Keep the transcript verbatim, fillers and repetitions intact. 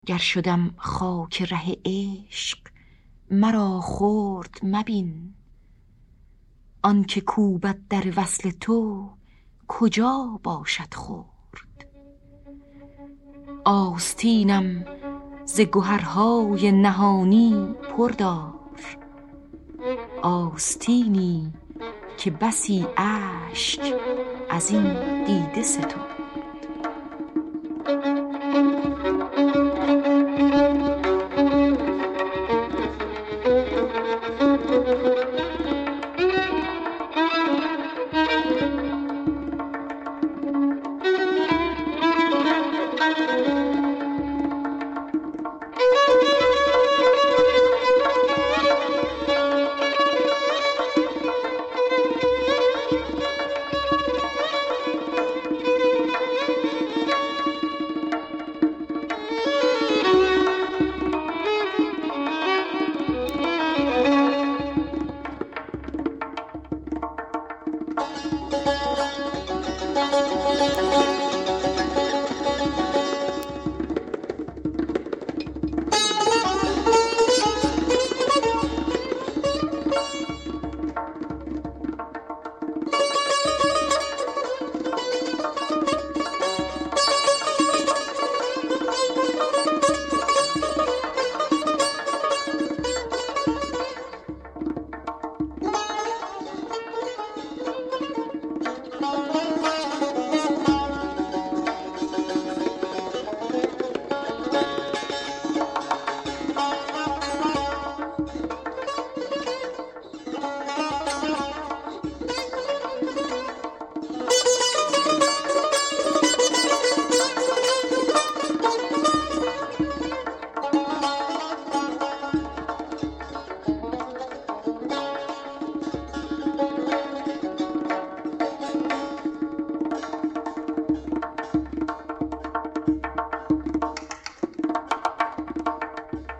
گر شدم خاک ره عشق مرا خرد مبین. آن که کوبد در وصل تو کجا باشد خرد. آستینم ز گهرهای نهانی پر دار، آستینی که بسی اشک از این دیده سترد.